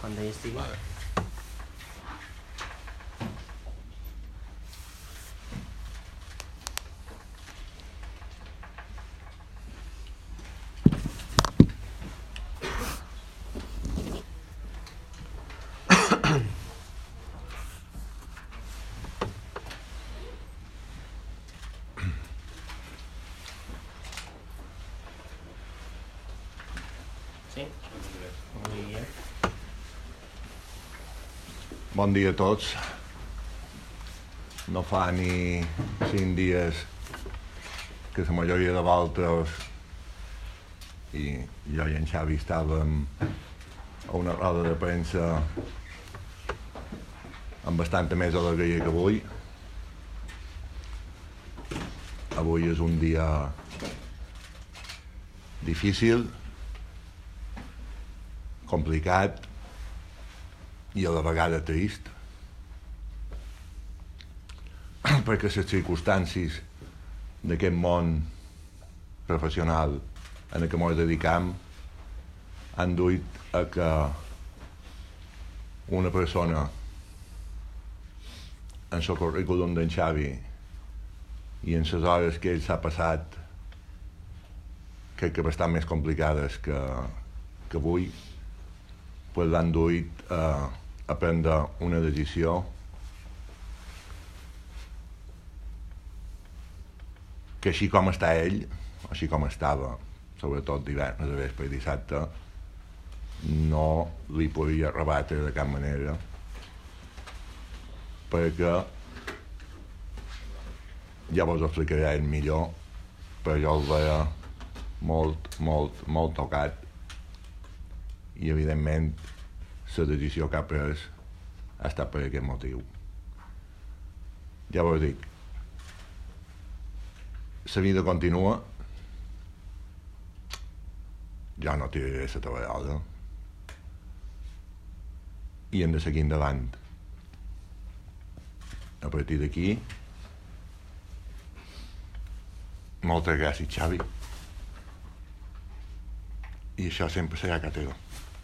quan ell estigui. Vale. Sí? Bon dia. Bon dia a tots. No fa ni 5 dies que la majoria de vosaltres i jo i en Xavi estàvem a una roda de premsa amb bastanta més alegria que avui. Avui és un dia difícil, complicat i a la vegada trist, perquè les circumstàncies d'aquest món professional en el que ens dedicam han duit a que una persona en el currículum d'en Xavi i en les hores que ell s'ha passat, crec que bastant més complicades que avui, pues l'han duit a prendre una decisió que així com està ell, així com estava, sobretot divendres a vespre i dissabte, no li podia rebatre de cap manera, perquè ja vos ho explicaré ell millor, però jo el veia molt tocat i evidentment la decisió que ha pres ha estat per aquest motiu. Ja vos dic, la vida continua, jo no tiraré la tovallola i hem de seguir endavant. A partir d'aquí, moltes gràcies, Xavi. I això sempre serà que teva.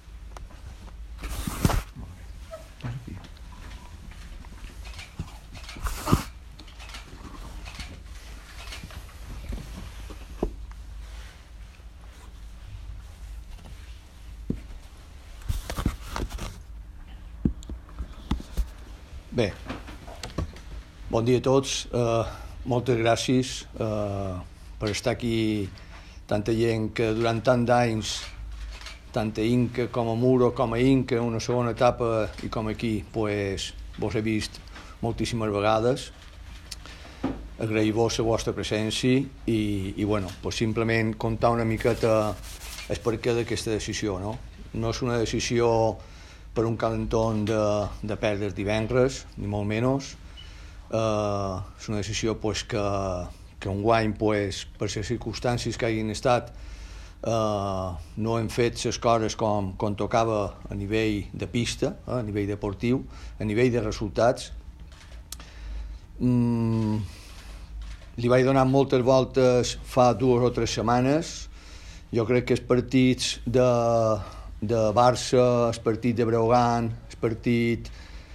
Bé, bon dia a tots. Moltes gràcies per estar aquí, tanta gent que durant tant d'anys, tant a Inca com a Muro com a Inca, en una segona etapa i com aquí, pues, vos he vist moltíssimes vegades. Agrair-vos la vostra presència i bueno, pues simplement contar una miqueta el perquè d'aquesta decisió, no? No és una decisió per un calentón de perdre divendres, ni molt menys. És una decisió pues, que enguany, pues, per les circumstàncies que hagin estat, no hem fet les coses com tocava a nivell de pista, a nivell deportiu, a nivell de resultats. Li vaig donar moltes voltes fa 2 o 3 setmanes. Jo crec que els partits de Barça, el partit de Breogán, el partit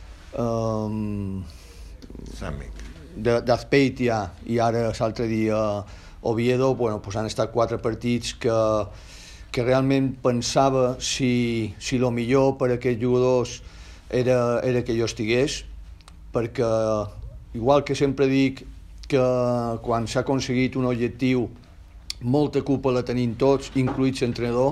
d'Azpeitia i ara l'altre dia Oviedo, bueno, pues han estat 4 partits que realment pensava si el millor per a aquests jugadors era que jo estigués, perquè igual que sempre dic que quan s'ha aconseguit un objectiu molta culpa la tenim tots, incluït l'entrenador.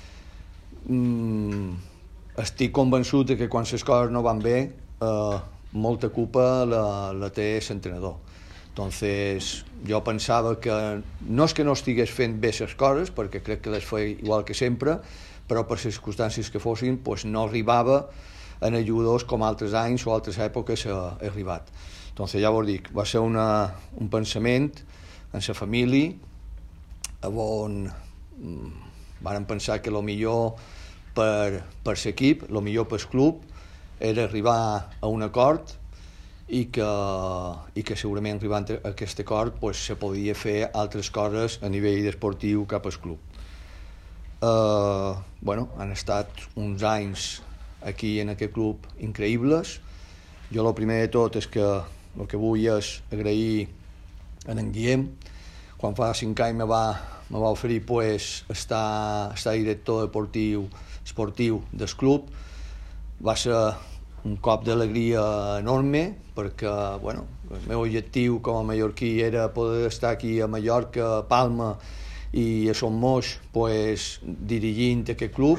Estic convençut que quan les coses no van bé molta culpa la té l'entrenador. Entonces jo pensava que no és que no estigués fent bé les coses, perquè crec que les feia igual que sempre, però per les circumstàncies que fossin pues no arribava en els jugadors com altres anys o altres èpoques ha arribat. Entonces ja vos dic, va ser un pensament en la família on vàrem pensar que el millor per l'equip, el millor pel club, era arribar a un acord i que segurament arribant a aquest acord pues, se podia fer altres coses a nivell esportiu cap al club. Bueno, han estat uns anys aquí en aquest club increïbles. Jo el primer de tot és que el que vull és agrair a en Guillem. Quan fa 5 anys me va oferir pues, estar director esportiu del club. Va ser un cop d'alegria enorme perquè bueno, el meu objectiu com a mallorquí era poder estar aquí a Mallorca, a Palma i a Son Moix pues, dirigint aquest club.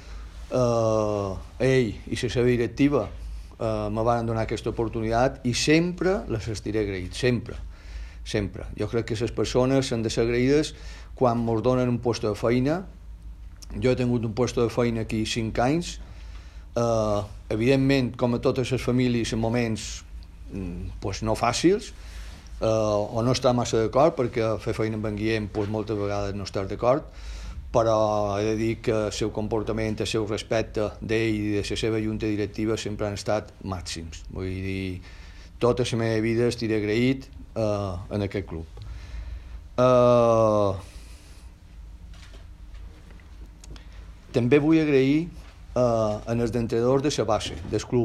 Ell i la seva directiva me van donar aquesta oportunitat i sempre les estiré agraït, sempre. Jo crec que les persones han de ser agraïdes quan ens donen un lloc de feina. Jo he tingut un lloc de feina aquí 5 anys. Evidentment, com a totes les famílies, en moments pues, no fàcils, o no està massa d'acord, perquè fer feina amb en Guillem pues, moltes vegades no estàs d'acord, però he de dir que el seu comportament, el seu respecte d'ell i de la seva junta directiva sempre han estat màxims. Vull dir, tota la meva vida estiré agraït en aquest club. També vull agrair als entrenadors de la base, del club.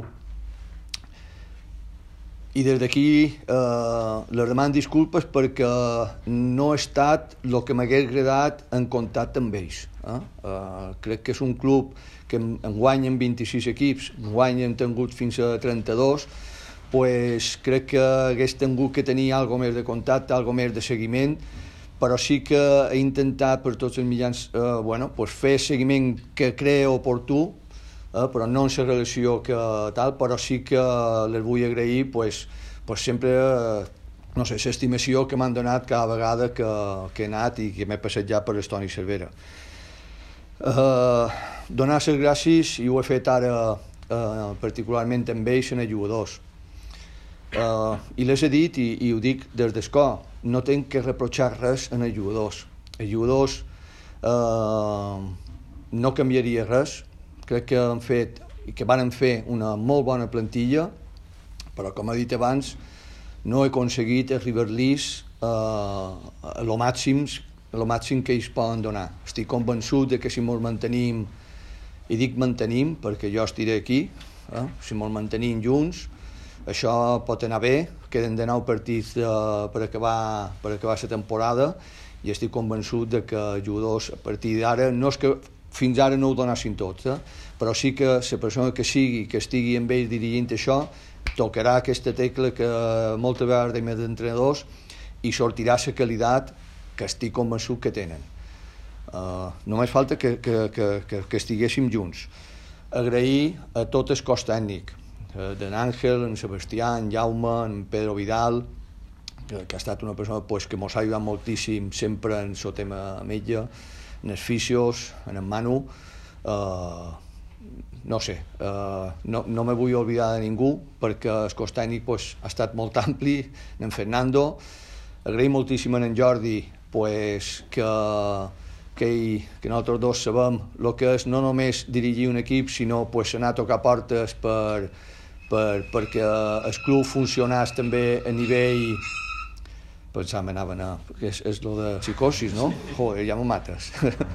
I des d'aquí les demano disculpes perquè no he estat el que m'hagués agradat en contacte amb ells. Crec que és un club que enguany en 26 equips, enguany hem tingut fins a 32, pues crec que hagués tingut que tenir algo més de contacte, algo més de seguiment, però sí que he intentat per tots els mitjans pues fer seguiment que crea oportú, però no en la relació que tal, però sí que les vull agrair pues sempre no sé, l'estimació que m'han donat cada vegada que he anat i que m'he passejat per Estoni Cervera. Donar les gràcies, i ho he fet ara particularment amb ells, en els jugadors. I les he dit i ho dic des d'escó, no tinc que reprochar res en els jugadors. Els jugadors no canviaria res. Crec que han fet i que van fer una molt bona plantilla, però com he dit abans no he aconseguit arribar-los a lo màxim que ells poden donar. Estic convençut de que si ens mantenim, i dic mantenim perquè jo estiré aquí, si ens mantenim junts això pot anar bé. Queden de 9 partits per acabar la temporada i estic convençut de que els jugadors a partir d'ara, no és que fins ara no ho donassin tots, però sí que la persona que estigui amb ells dirigint això tocarà aquesta tecla que moltes vegades de més entrenadors i sortirà la qualitat que estic convençut que tenen. Només falta que estiguéssim junts. Agrair a tot el cos tècnic, d'en Àngel, en Sebastià, en Jaume, en Pedro Vidal, que ha estat una persona que mos ha ajudat moltíssim sempre en el tema metge, en els fisios, en Manu, no sé, no me vull oblidar de ningú perquè el cos tècnic ha estat molt ampli, en Fernando. Agraïm moltíssim a en Jordi que nosaltres dos sabem el que és no només dirigir un equip, sinó anar a tocar portes perquè el club funcionés també a nivell... Pensava anava a anar, perquè és lo de psicosis, no? Joder, ja m'ho mates.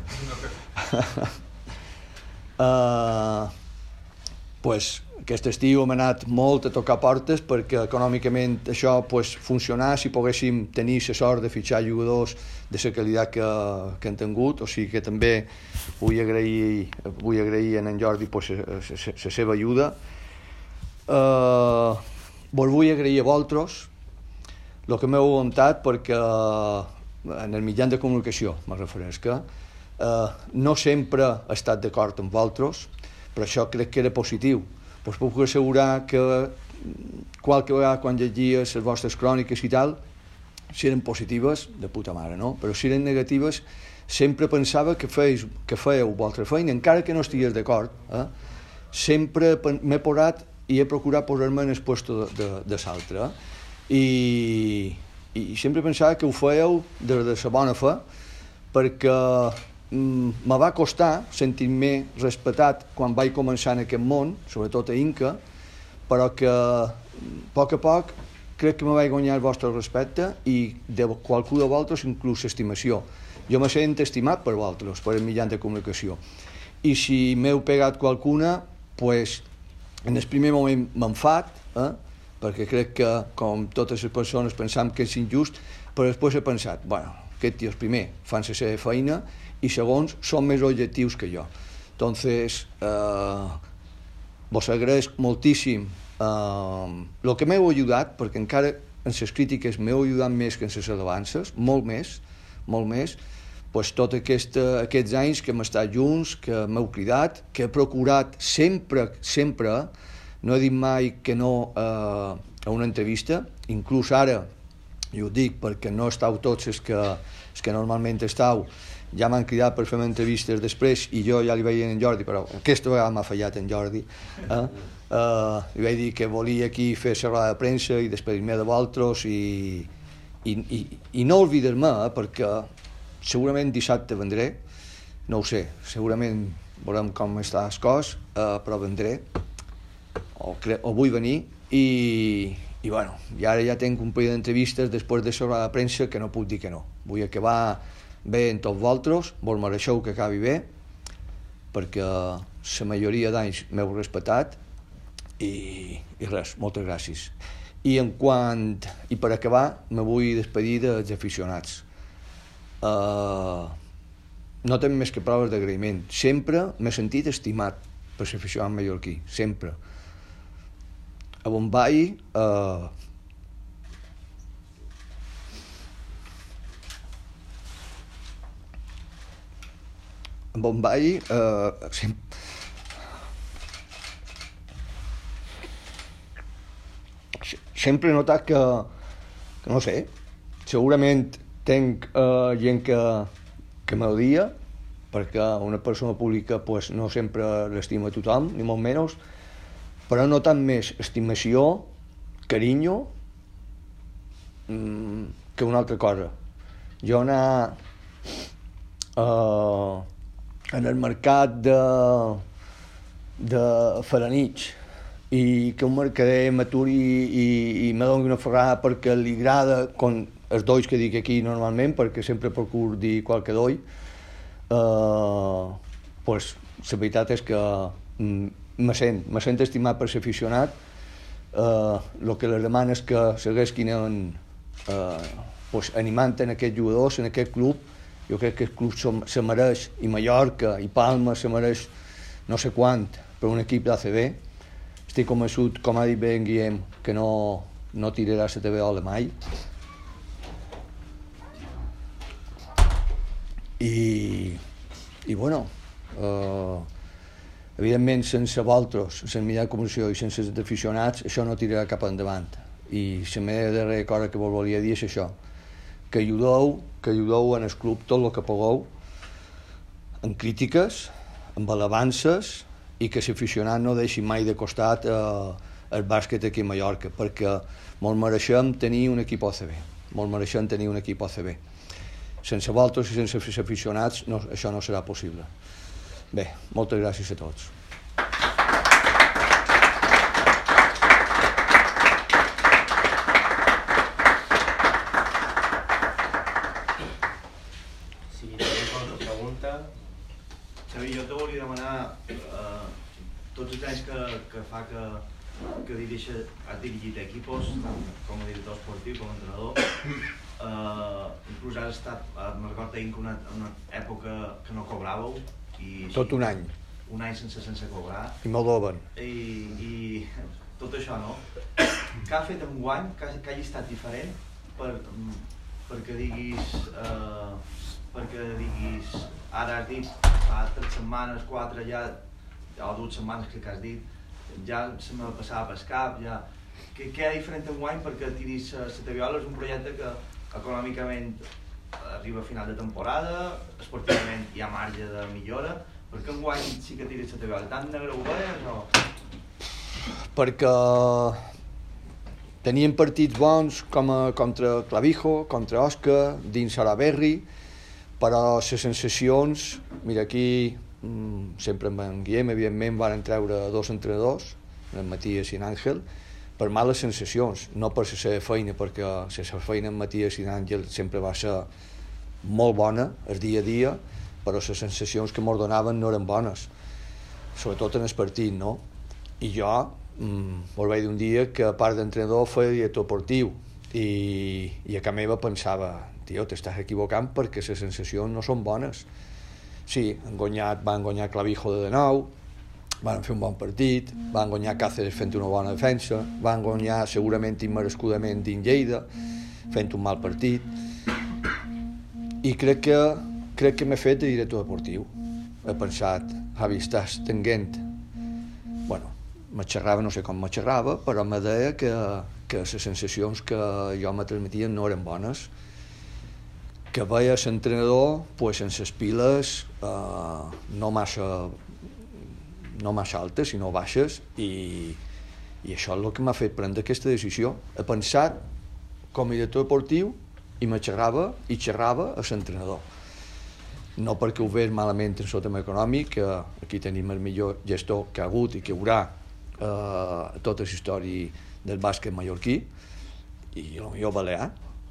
Aquest estiu hem anat molt a tocar portes perquè econòmicament això funcionés i poguéssim tenir la sort de fitxar jugadors de la qualitat que han tingut, o sigui que també vull agrair a en Jordi la seva ajuda. Vos vull agrair a vosaltres el que m'heu aguantat perquè en el mitjà de comunicació me refereix que no sempre he estat d'acord amb vosaltres, però això crec que era positiu. Us puc assegurar que qualque vegada quan llegia les vostres cròniques i tal, si eren positives, de puta mare, no? Però si eren negatives, sempre pensava que fèieu vostra feina, encara que no estigués d'acord. Sempre m'he posat i he procurat posar-me en el lloc de l'altre. I sempre pensava que ho fèieu des de la bona fe, perquè me va costar sentir-me respectat quan vaig començar en aquest món, sobretot a Inca, però que a poc crec que me vaig guanyar el vostre respecte i de qualcú de vosaltres inclús estimació. Jo me sent estimat per vosaltres, per el mitjà de comunicació. I si m'heu pegat qualcuna, pues, en el primer moment m'enfat, perquè crec que, com totes les persones, pensam que és injust, però després he pensat, bueno, aquests tios, primer, fan la seva feina, i segons, són més objectius que jo. Entonces, vos agraeix moltíssim el que m'heu ajudat, perquè encara en les crítiques m'heu ajudat més que en les alabances, molt més, pues, tots aquests anys que hem estat junts, que m'heu cridat, que he procurat sempre, no he dit mai que no a una entrevista, inclús ara, i ho dic perquè no estàu tots els que normalment estàu, ja m'han cridat per fer entrevistes després i jo ja li vaig dir a en Jordi, però aquesta vegada m'ha fallat en Jordi, li vaig dir que volia aquí fer la roda de premsa i despedir-me de vosaltres i no oblidar-me, perquè segurament dissabte vendré, no ho sé, segurament veurem com està les coses, però vendré, o vull venir, i bueno, i ara ja tinc un parell d'entrevistes després de la roda de premsa que no puc dir que no. Vull acabar bé en tots vosaltres, vos mereixeu que acabi bé, perquè la majoria d'anys m'heu respectat, i res, moltes gràcies. I per acabar, me vull despedir dels aficionats. No tinc més que proves d'agraïment. Sempre m'he sentit estimat per l'aficionat mallorquí, sempre. A Bombai, sempre he notat que no sé, segurament tinc gent que m'odia, perquè una persona pública pues, no sempre l'estima a tothom, ni molt menys, però no tant més estimació, carinyo, que una altra cosa. Jo anar en el mercat de Felanitx i que un mercader m'aturi i me doni una ferrada perquè li agrada, com els dois que dic aquí normalment, perquè sempre procuro dir qualque doi, pues, la veritat és que me sent estimat per l'aficionat. El que les demano és que segueixin animant en aquests jugadors, en aquest club. Jo crec que el club se mereix, i Mallorca i Palma se mereix no sé quant per un equip d'ACB. Estic convençut, com ha dit bé en Guillem, que no tirarà la TVO mai. I bueno, evidentment sense vosaltres, sense el mitjà de comunicació i sense els aficionats, això no tirarà cap endavant. I la meva darrera cosa que vos volia dir és això, que ajudeu en el club tot el que pugueu, en crítiques, amb alabances, i que l'aficionat no deixi mai de costat el bàsquet aquí a Mallorca, perquè molt mereixem tenir un equip ACB, Sense vosaltres i sense els aficionats això no serà possible. Bé, moltes gràcies a tots. Si teniu qualsevol pregunta... Xavi, jo te volia demanar, tots els anys que fa que has dirigit equipos, tant com a director esportiu com a entrenador, inclús has estat, me'n recordo en una època que no cobràveu. Tot un any. Un any sense cobrar. I Moldoven. I tot això, no? Què ha fet enguany, que hagi estat diferent, perquè diguis, ara has dit, fa 3 setmanes, 4 ja, o 2 setmanes que has dit, ja se me passava pel cap, ja... Què hi ha diferent enguany perquè tiris la Taviola? És un projecte que econòmicament arriba a final de temporada, esportivament hi ha marge de millora, perquè enguany sí que tiris la Taviola? Tant negre ho veus o...? Perquè tenien partits bons contra Clavijo, contra Osca, dins Salaberry, però les sensacions, mira aquí sempre amb en Guillem, evidentment van treure 2 entrenadors, en Matías i en Àngel, per males sensacions, no per la seva feina, perquè la seva feina en Matías i en Àngel sempre va ser molt bona, el dia a dia, però les sensacions que ens donaven no eren bones. sobretot en el partit, no? I jo us vaig dir un dia que a part d'entrenador feia director esportiu i a casa meva pensava, tio, t'estàs equivocant perquè les sensacions no són bones. Sí, van guanyar Clavijo de nou, van fer un bon partit, van guanyar Cáceres fent una bona defensa, van guanyar segurament immerescudament dins Lleida fent un mal partit, i crec que m'he fet de director deportiu. He pensat, Javi, estàs tenint... Bueno, me xerrava, no sé com me xerrava, però me deia que les sensacions que jo me transmetien no eren bones, que veia l'entrenador pues, sense les piles no massa altes, sinó baixes, i això és el que m'ha fet prendre aquesta decisió. He pensat com a director deportiu i me xerrava a l'entrenador. No perquè ho veig malament en el tema econòmic, que aquí tenim el millor gestor que ha hagut i que hi haurà a tota la història del bàsquet mallorquí i el millor balear.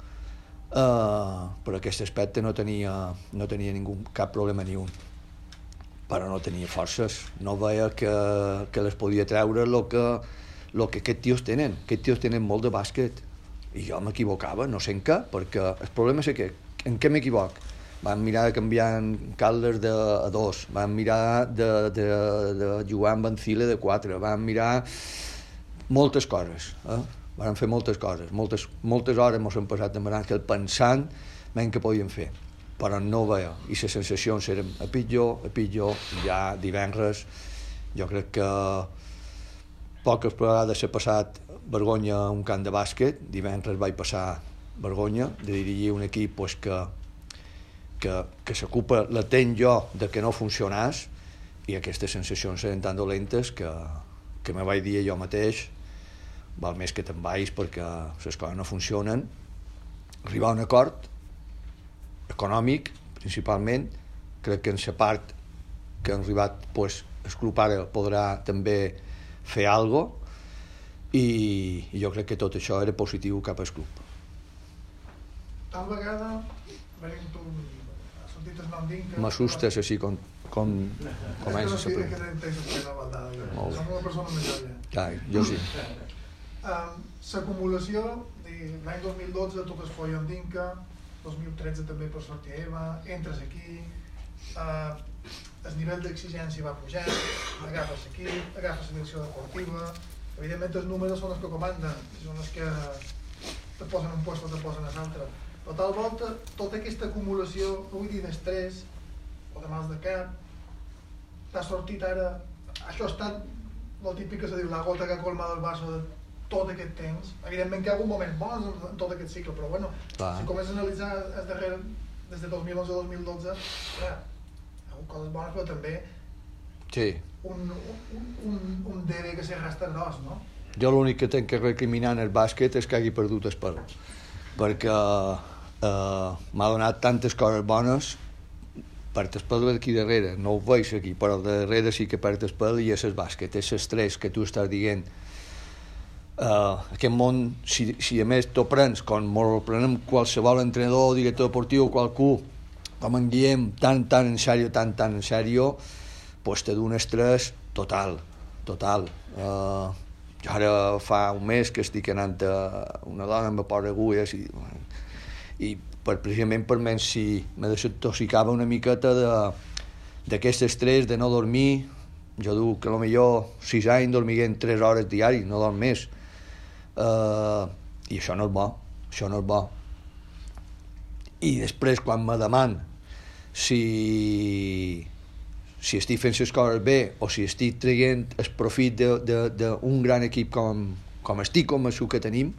Per aquest aspecte no tenia cap problema ni un, però no tenia forces, no veia que les podia treure el que aquests tios tenen. Aquests tios tenen molt de bàsquet i jo m'equivocava, no sé en què, perquè el problema és en què m'equivoc. Vam mirar de canviar en Caldes a 2, vam mirar de jugar amb Ancile de 4, vam mirar moltes coses, vam fer moltes coses, moltes hores ens hem passat en Benàngel pensant què podíem fer, però no veia, i les sensacions eren a pitjor, ja divendres jo crec que poques vegades s'ha passat vergonya a un camp de bàsquet. Divendres vaig passar vergonya de dirigir un equip pues, que s'ocupa, la tenc jo de que no funcionàs, i aquestes sensacions eren tan dolentes que me vaig dir jo mateix, val més que te'n vagis perquè les coses no funcionen. Arribar a un acord econòmic, principalment, crec que en la part que han arribat pues, el club ara podrà també fer alguna cosa, i jo crec que tot això era positiu cap al club. Tal vegada veient un sentit el nom d'Inca... M'assustes així com comences a preguntar. Som una persona més joia. Clar, jo sí. L'acumulació, l'any 2012 tot es foia amb d'Inca, 2013 també per sortir Eva, entres aquí, el nivell d'exigència va pujar, agafes l'equip, agafes la direcció deportiva, evidentment els números són els que comanden, són els que te posen un lloc o te posen a l'altre, però tal volta tota aquesta acumulació, no vull dir d'estrès o de mals de cap, t'ha sortit ara, això ha estat el típic que se diu la gota que ha colmat el vaso de tot aquest temps. Evidentment que hi ha algun moment bons en tot aquest cicle, però bueno, si comences a analitzar des de 2011 a 2012, hi ha hagut coses bones, però també sí. Un debe que s'arrastra gros, no? Jo l'únic que tinc que recriminar en el bàsquet és que hagi perdut el pèl, perquè m'ha donat tantes coses bones per el pèl d'aquí darrere, no ho veig aquí, però darrere sí que perd el pèl, i és el bàsquet, és l'estrès que tu estàs dient. Aquest món, si a més t'ho prens com m'ho prenem qualsevol entrenador, director deportiu, qualcú, com en Guillem, tan en sèrio, tan en sèrio, pues te d'un estrès total. Jo ara fa un mes que estic anant a una dona amb por d'agulles i precisament per menys si me desintoxicava una miqueta d'aquest estrès de no dormir. Jo dic que potser 6 anys dormiguent 3 hores diàries, no dorm més, i això no és bo, i després quan me deman si estic fent les coses bé o si estic traient el profit d'un gran equip com estic convençut que tenim,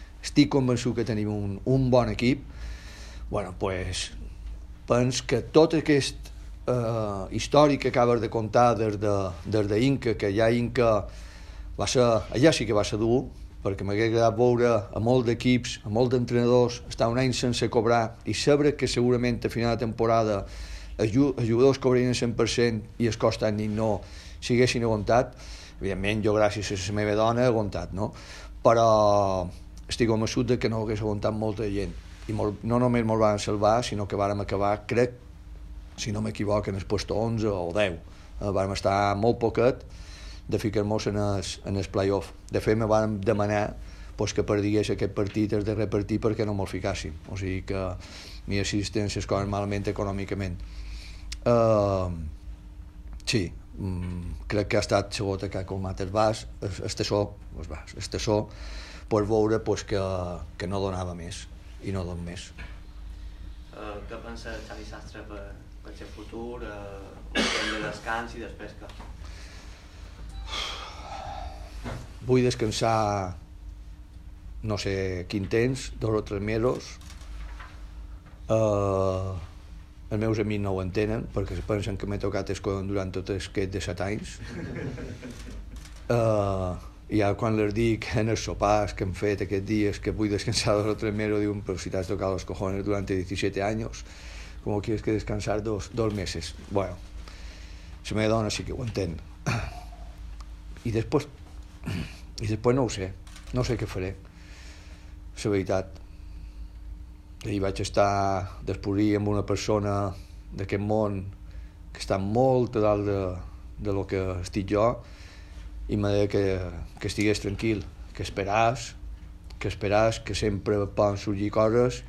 un bon equip, bueno, pues, penso que tot aquest històric que acabes de contar des d'Inca, que ja Inca va ser, allà sí que va ser dur, perquè m'hauria agradat veure a molts d'equips, a molts d'entrenadors, estar un any sense cobrar i saber que segurament a final de temporada els jugadors cobrarien el 100% i els cost tècnic no s'haguessin aguantat. Evidentment, jo gràcies a la meva dona he aguantat, no? Però estic convençut que no hagués aguantat molta gent. I no només ens van salvar, sinó que vàrem acabar, crec, si no m'equivoco, en el lloc 11 o 10. Vam estar molt poquet de ficar-nos en el play-off. De fet, me van demanar pues, que perdigués aquest partit, el darrer partit, perquè no me'l ficàssim. O sigui que m'hi assisten les coses malament econòmicament. Sí, crec que ha estat segon que ha colmat el tassó per veure pues, que no donava més i no don més. Què pensa Xavi Sastre per el futur, un temps de descans i després què? Vull descansar no sé quin temps, 2 o 3 mesos. Els meus amics no ho entenen perquè se pensen que m'he tocat el collon durant tot aquest de 7 anys. I ja quan les dic en els sopars que hem fet aquests dies que vull descansar 2 o 3 mesos, diuen, però si t'has tocado los cojones durante 17 años, ¿cómo quieres que descansar 2 meses? Bueno, la meva dona sí que ho entén. I després no ho sé, no sé què faré, la veritat. Ahir vaig estar d'espurir amb una persona d'aquest món que està molt a dalt de lo que estic jo, i m'ha dit que estigués tranquil, que esperàs, que sempre poden sorgir coses,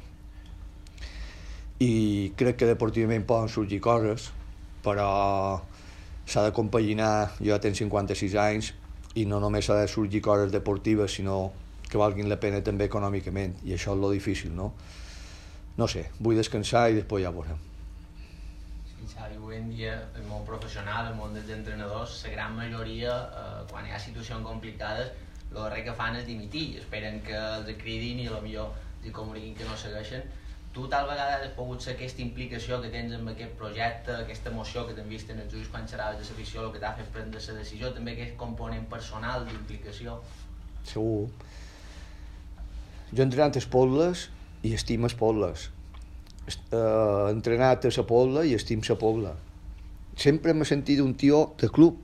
i crec que deportivament poden sorgir coses, però s'ha de compaginar. Jo ja tenc 56 anys i no només s'ha de sorgir coses deportives, sinó que valguin la pena també econòmicament, i això és lo difícil, no? No sé, vull descansar i després ja veurem. Xavi, avui en dia el món professional, el món dels entrenadors, la gran majoria, quan hi ha situacions complicades, el darrer que fan és dimitir, esperen que els cridin i potser els comuniquin que no segueixen. Tu tal vegada has pogut ser aquesta implicació que tens en aquest projecte, aquesta emoció que t'hem vist en els ulls quan xerraves de l'afició, el que t'ha fet prendre la decisió, també aquest component personal d'implicació. Segur. Jo he entrenat els pobles i estimo els pobles. He entrenat a la pobla i estim la pobla. Sempre m'he sentit un tio de club.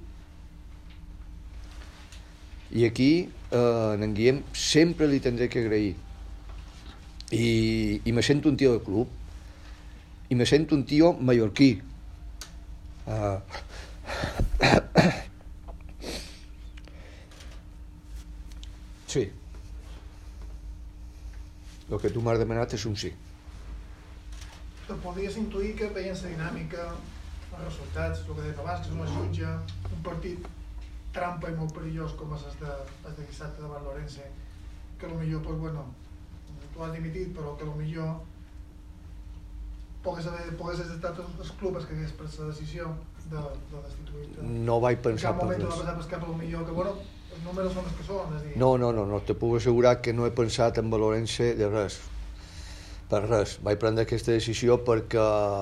I aquí, en Guillem, sempre li tindré que agrair. I me sento un tio de club. I me sento un tio mallorquí. Sí. El que tu m'has demanat és un sí. Te podies intuir que veien la dinàmica, els resultats, el que deies abans, que és una jutge, un partit trampa i molt perillós com és el de dissabte davant l'Orense, que potser, pues bueno, tu has dimitit, però que potser pogués estar els clubs que hagués pres la decisió de destituir-te. No vaig pensar per res. En cap moment res. no va passar per potser que, bueno, els números són els que són, és a dir... No, te puc assegurar que no he pensat en l'Orense de res. Per res. Vaig prendre aquesta decisió perquè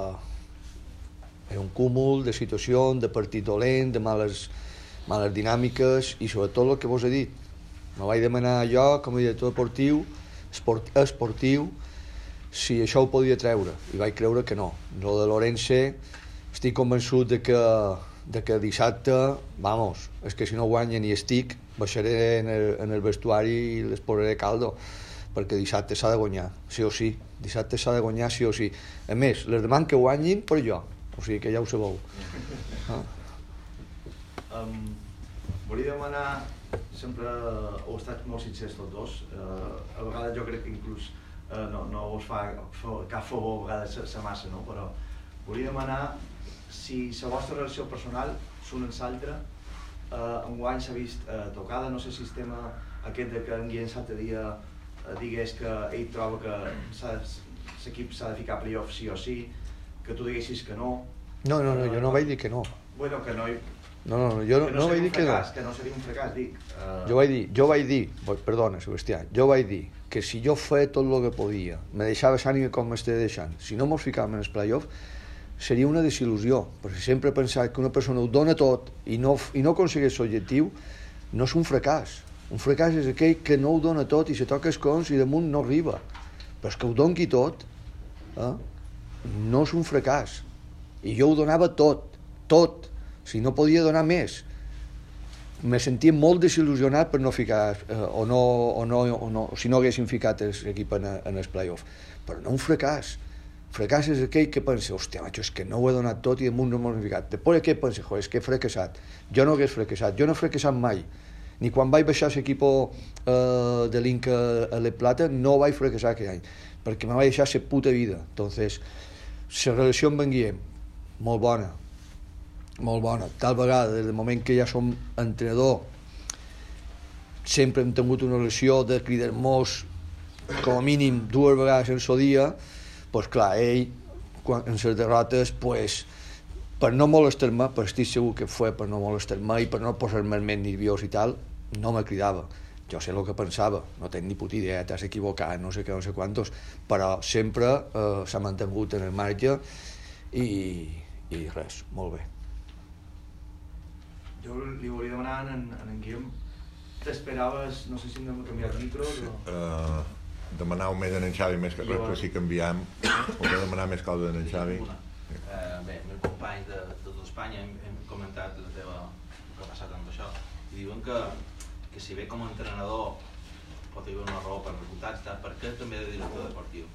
és un cúmul de situacions, de partit dolent, de males dinàmiques i sobretot el que vos he dit. Me vaig demanar jo, com a director esportiu, si això ho podia treure, i vaig creure que no. Lo de l'Orense estic convençut de que dissabte, vamos, és que si no guanyen i estic, baixaré en el vestuari i les posaré caldo, perquè dissabte s'ha de guanyar, sí o sí. Dissabte s'ha de guanyar sí o sí. A més, les deman que guanyin per jo, o sigui que ja ho sabeu. Volia demanar, sempre heu estat molt sincers tots dos, a vegades jo crec que inclús no us fa cap favor a vegades la massa, no? Però volia demanar si la vostra relació personal l'un amb l'altre enguany s'ha vist tocada, no sé si el tema aquest de que en Guillem l'altre dia digués que ell troba que l'equip s'ha de ficar a playoff sí o sí, que tu diguessis que no. No, jo no vaig dir que no. Bueno, que no... Jo no vaig dir que no. Que no seria un fracàs, dic. Jo vaig dir, perdona, Sebastià, jo vaig dir que si jo feia tot el que podia, me deixava l'ànima com m'estic deixant, si no mos ficàvem en el playoff, seria una desil·lusió, perquè sempre he pensat que una persona ho dona tot i no aconsegueix l'objectiu, no és un fracàs. Un fracàs és aquell que no ho dona tot i se toca els cons i damunt no arriba. Però és que ho doni tot, no és un fracàs. I jo ho donava tot. Si no podia donar més. Me sentia molt desil·lusionat per no ficar, si no haguessin ficat l'equip en el playoff. Però no un fracàs. fracàs és aquell que pensa, hòstia, macho, és que no ho he donat tot i damunt no m'ho he ficat. Després aquell pensa, joder, és que he fracassat. Jo no hagués fracassat, jo no he fracassat mai. Ni quan vaig baixar l'equip de l'Inca a la Plata no vaig fracassar aquell any, perquè me vaig deixar la puta vida. Entonces, la relació amb en Guillem, molt bona, molt bona. Tal vegada, des del moment que ja som entrenador, sempre hem tingut una relació de cridar-nos com a mínim 2 vegades en el dia. Pues clar, ell, en les derrotes, pues, per no molestar-me, però estic segur que fue per no molestar-me i per no posar-me més nerviós i tal, no me cridava. Jo sé el que pensava, no tenc ni puta idea, t'has equivocat, no sé què, no sé quantos, però sempre s'ha mantingut en el marge i res, molt bé. Jo li volia demanar en Guillem, t'esperaves, no sé si hem canviat micros o... Demanau més en Xavi, més que res, però si canviem, o que demanar més coses en Xavi. Bé, meus companys de tot Espanya hem comentat el que ha passat amb això i diuen que si bé com a entrenador pot haver una raó per resultats, per què també de director deportiu?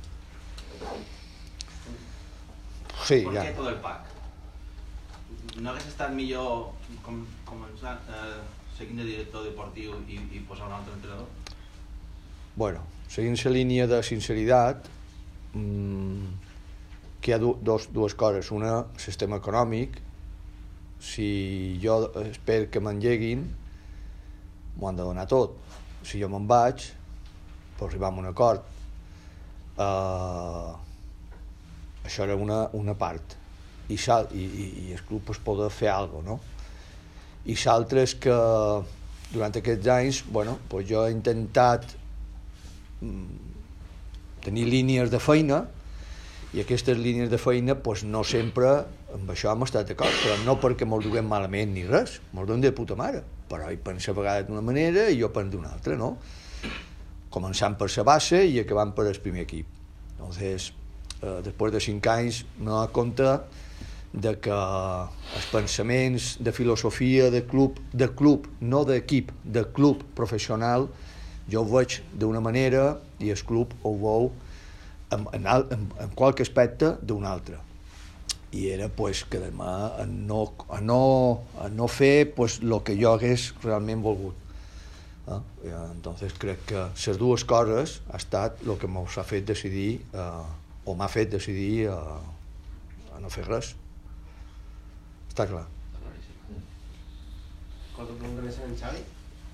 Sí, ¿Por ja. qué todo el pack? No hagués estat millor començar seguint de director deportiu i posar un altre entrenador? Bueno, seguint la línia de sinceritat, que hi ha dues coses. Una, el sistema econòmic. Si jo espero que m'engeguin, m'ho han de donar tot. Si jo me'n vaig, pues arribar a un acord. Això era una part. I el club pues, poder fer alguna cosa, no? I l'altre és que durant aquests anys, bueno, pues jo he intentat tenir línies de feina i aquestes línies de feina pues, no sempre amb això hem estat d'acord, però no perquè me'l duguem malament ni res, me'l duguem de puta mare, però ell pensa a vegades d'una manera i jo penso d'una altra, no? Començant per la base i acabant per el primer equip. Entonces, després de 5 anys me dono compte de que els pensaments de filosofia de club, no d'equip, de club professional, jo ho veig d'una manera i el club ho veu en qualque aspecte d'una altra. I era pues, quedar-me a no fer pues, el que jo hagués realment volgut. Entonces crec que les dues coses ha estat el que m'ha fet decidir o m'ha fet decidir a no fer res. Està clar. Qualque pregunta més en Xavi?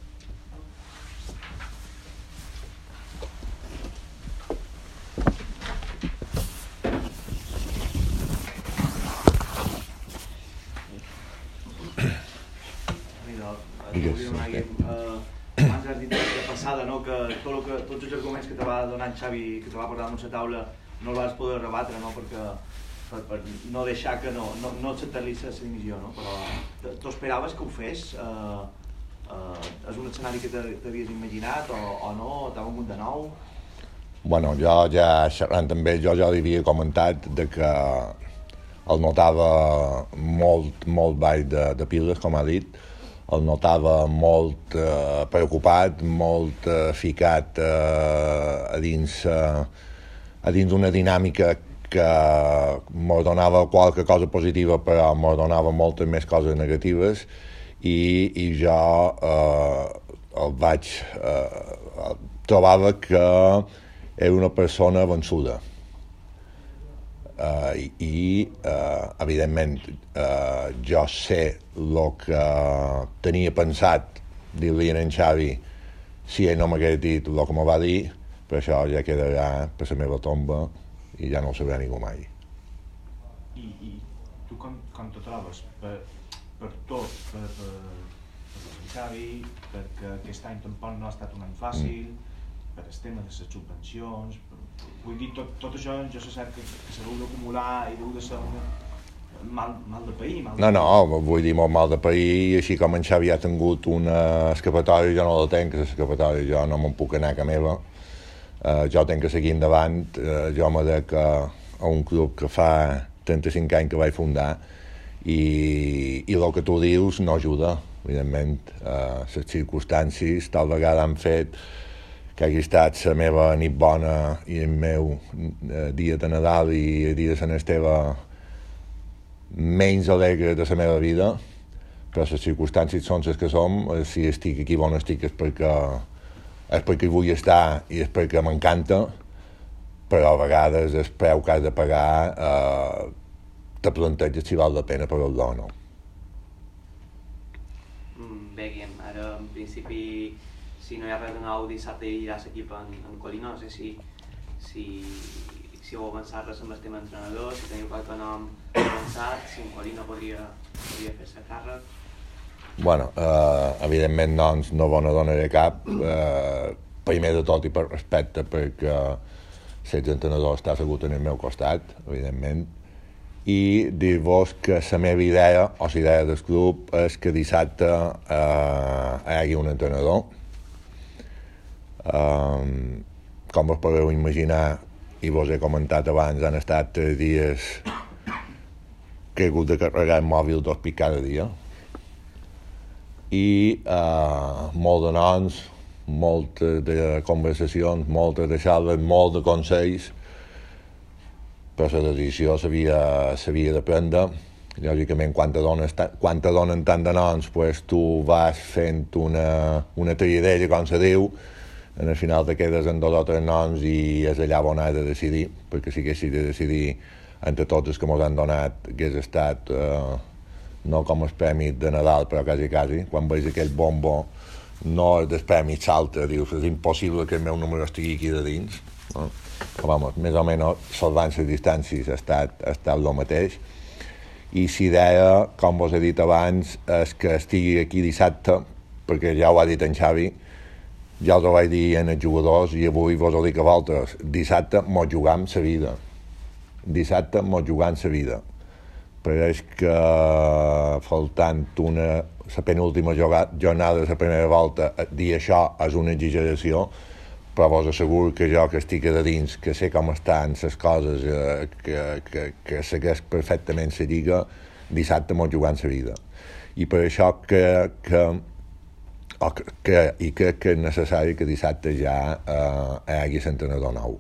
Abans has dit de passada, no? Que tots els arguments que te va donar en Xavi, que te va portar damunt la taula, no els vas poder rebatre, no? Per no deixar que no acceptar-li la dimissió, no? Però tu esperaves que ho fes? És un escenari que t'havies imaginat o no? T'ha vengut de nou? Bueno, jo ja xerrant amb ell, jo ja li havia comentat de que el notava molt baix de piles, com ha dit, el notava molt preocupat, molt ficat a dins una dinàmica que m'ho donava qualque cosa positiva, però m'ho donava moltes més coses negatives i jo el vaig... trobava que era una persona vençuda. Evidentment jo sé el que tenia pensat dir-li a en Xavi si ell no m'hagués dit el que me va dir, però això ja quedarà per la meva tomba i ja no ho sabrà ningú mai. I tu com te trobes? Per tot, per en Xavi, perquè aquest any tampoc no ha estat un any fàcil, per el tema de les subvencions, vull dir, tot això jo sé cert que s'ha deu d'acumular i deu de ser un mal de país. No, vull dir molt mal de país, i així com en Xavi ha tingut una escapatòria, jo no la tenc, que l'escapatòria jo no me'n puc anar a casa meva, jo tenc que seguir endavant, jo m'adec a un club que fa 35 anys que vaig fundar i el que tu dius no ajuda, evidentment, les circumstàncies tal vegada han fet que hagi estat la meva nit bona i el meu dia de Nadal i el dia de Sant Esteve menys alegre de la meva vida, però les circumstàncies són les que som. Si estic aquí on estic és perquè hi vull estar i és perquè m'encanta, però a vegades el preu que has de pagar te planteges si val la pena pagar-lo o no. Bé, Guillem, ara en principi si no hi ha res de nou dissabte hi irà l'equip en Colina, no sé si heu avançat res amb el tema entrenador, si teniu qualque nom avançat, si en Colina podria fer-se càrrec. Bueno, evidentment doncs, no vos ne donaré cap, primer de tot i per respecte, perquè l'exentrenador està assegut en el meu costat, evidentment, i dir-vos que la meva idea, o la idea del club, és que dissabte hi hagi un entrenador. Com vos podeu imaginar, i vos he comentat abans, han estat 3 dies que he hagut de carregar el mòbil 2 pics cada dia, i molt de noms, moltes de conversacions, moltes de xarles, molt de consells, però la decisió s'havia de prendre. Lògicament, quan te donen tant de noms, pues, tu vas fent una triadella, com se diu, al final te quedes en 2 o 3 noms i és allà on has de decidir, perquè si haguessis de decidir entre tots els que ens han donat hagués estat no com el premi de Nadal, però quasi, quan veus aquell bombo, no és del premi salta, dius, és impossible que el meu número estigui aquí de dins, no? Però, vamos, més o menys, salvant les distàncies, ha estat el mateix. I si deia, com vos he dit abans, és que estigui aquí dissabte, perquè ja ho ha dit en Xavi, ja us ho vaig dir en els jugadors i avui vos ho dic a vosaltres, dissabte mos jugam la vida. Dissabte mos jugam la vida. Però és que faltant la penúltima jornada de la primera volta, dir això és una exageració, però vos asseguro que jo que estic a dins, que sé com estan les coses, que segueix perfectament la lliga, dissabte mos jugam la vida. I per això crec que és necessari que dissabte ja hi hagi l'entrenador nou.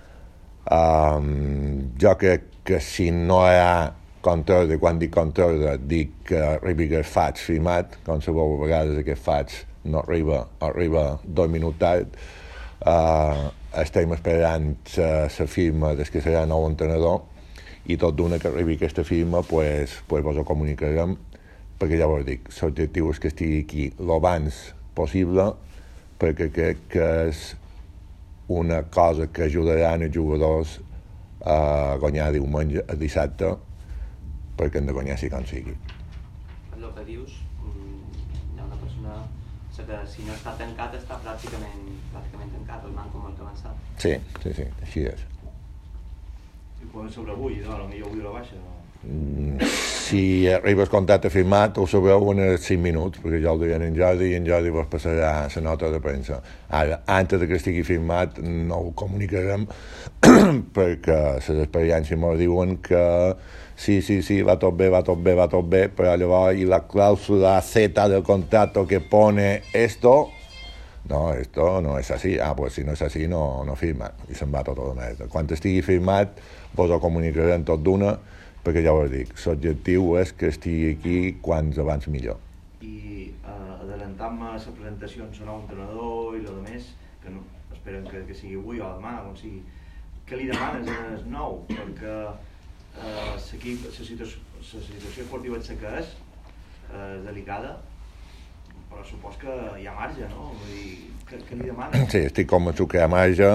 Jo crec que si no hi ha control, quan dic control, dic que arribi el faig firmat, com sabeu, a vegades aquest faig no arriba 2 minuts tard. Estem esperant la firma des que serà nou entrenador i tot d'una que arribi aquesta firma pues vos ho comunicarem, perquè ja vos dic, l'objectiu és que estigui aquí l'abans possible, perquè crec que és una cosa que ajudarà els jugadors a guanyar diumenge, a dissabte, perquè hem de guanyar si com sigui. El que dius, hi ha una persona que si no està tancat està pràcticament tancat, el banc com el que avançat. Sí, així és. I poden saber avui, no? Potser avui la baixa. Si arriba el contracte firmat ho sabreu en 5 minuts, perquè ja ho diré en Jordi i en Jordi vos passarà la nota de premsa. Ara, antes que estigui firmat no ho comunicarem perquè les experiències ens diuen que sí, va tot bé, però llavors i la clàusula Z del contrato que pone esto no es así. Pues si no és així no firma, i se'n va tot a la merda. Quan estigui firmat vos ho comunicarem tot d'una, perquè ja vos dic, l'objectiu és que estigui aquí quants abans millor. I adelantant-me a la presentació en el nou entrenador i el més, que no, esperen que sigui avui o demà, o sigui, què li demanes en el nou? Perquè la situació esportiva és que és delicada, però supos que hi ha marge, no? Vull dir, què li demanes? Sí, estic convençut que hi ha marge.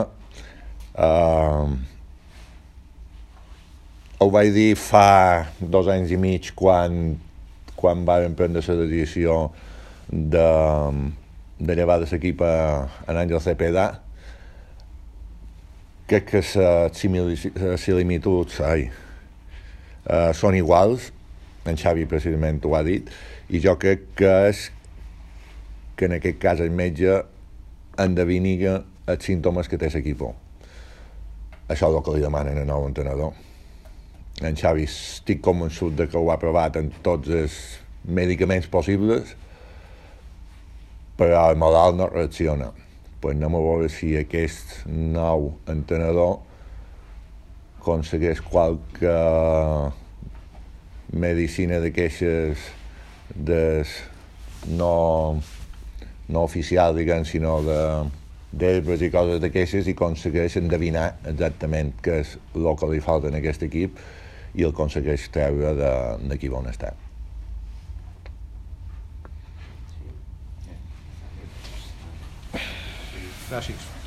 Ho vaig dir fa 2 anys i mig quan vam prendre la decisió de llevar de l'equip en Àngel Cepeda. Crec que les similituds són iguals, en Xavi precisament ho ha dit, i jo crec que en aquest cas el metge endeviniga els símptomes que té l'equip. Això és el que li demanen al nou entrenador. En Xavi estic convençut que ho ha provat en tots els medicaments possibles, però el malalt no reacciona. pues anem a veure si aquest nou entrenador aconsegueix qualque medicina d'aquestes no oficial, diguem, sinó d'herbes i coses d'aquestes, i aconsegueix endevinar exactament què és el que li falta en aquest equip i el aconsegueix treure d'aquí on està. Gràcies.